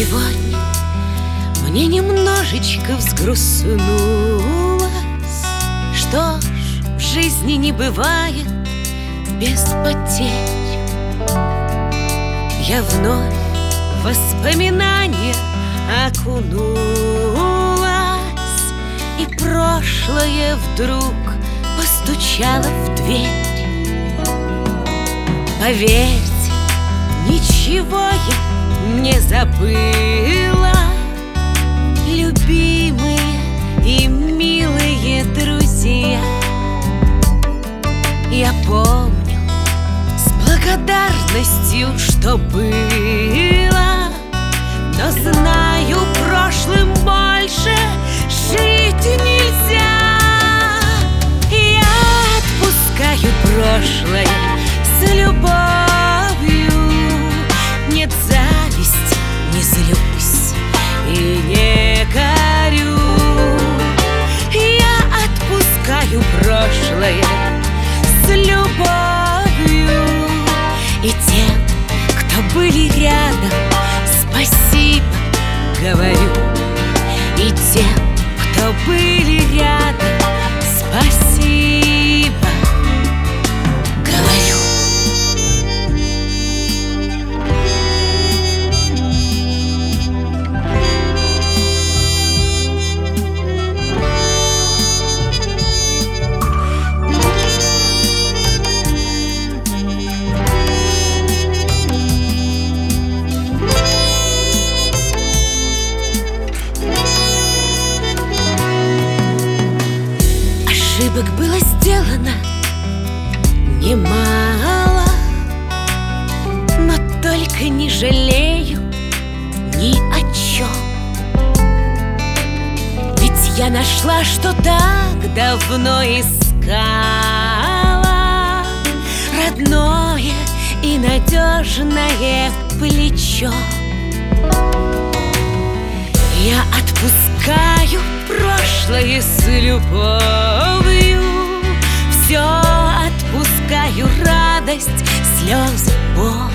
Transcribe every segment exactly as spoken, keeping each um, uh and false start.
Сегодня мне немножечко взгрустнулось. Что ж, в жизни не бывает без потерь. Я вновь в воспоминания окунулась, и прошлое вдруг постучало в дверь. Поверьте, ничего я не забыла, любимые и милые друзья. Я помню с благодарностью, что было, но знаю, прошлым больше жить нельзя. Я отпускаю прошлое с любовью. Нет зависти, не злюсь и не корю. Я отпускаю прошлое с любовью. И тем, кто были рядом, спасибо говорю. И тем, кто были рядом, спасибо говорю. Ошибок было сделано немало, но только не жалею ни о чем. Ведь я нашла, что так давно искала, родное и надежное плечо. Я отпускаю прошлое с любовью. Все отпускаю: радость, слезы, боль.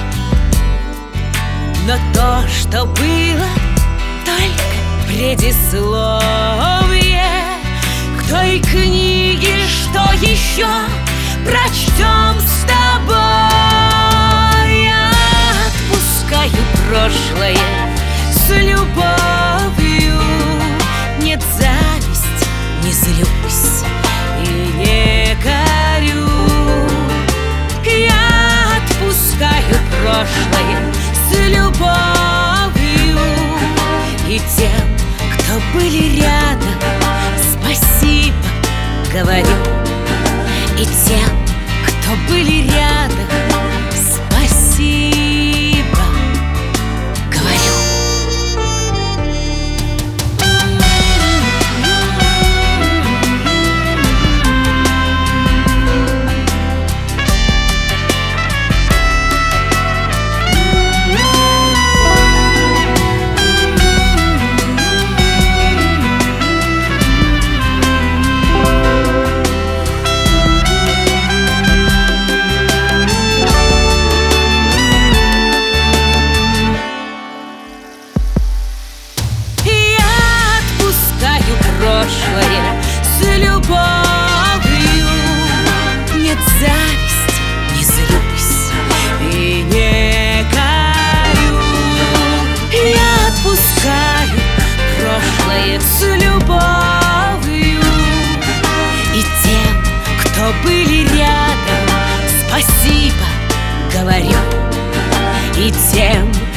Но то, что было, только предисловие к той книге, что еще прочтем с тобой. Я отпускаю прошлое с любовью. Нет зависти, не злюсь и не корю. Я отпускаю прошлое с любовью. И тем, кто были рядом, спасибо говорю. И тем, кто были рядом, спасибо говорю. Прошлое с любовью. Нет зависти, не злюсь и не корю. Я отпускаю прошлое с любовью. И тем, кто были рядом, спасибо говорю. И тем,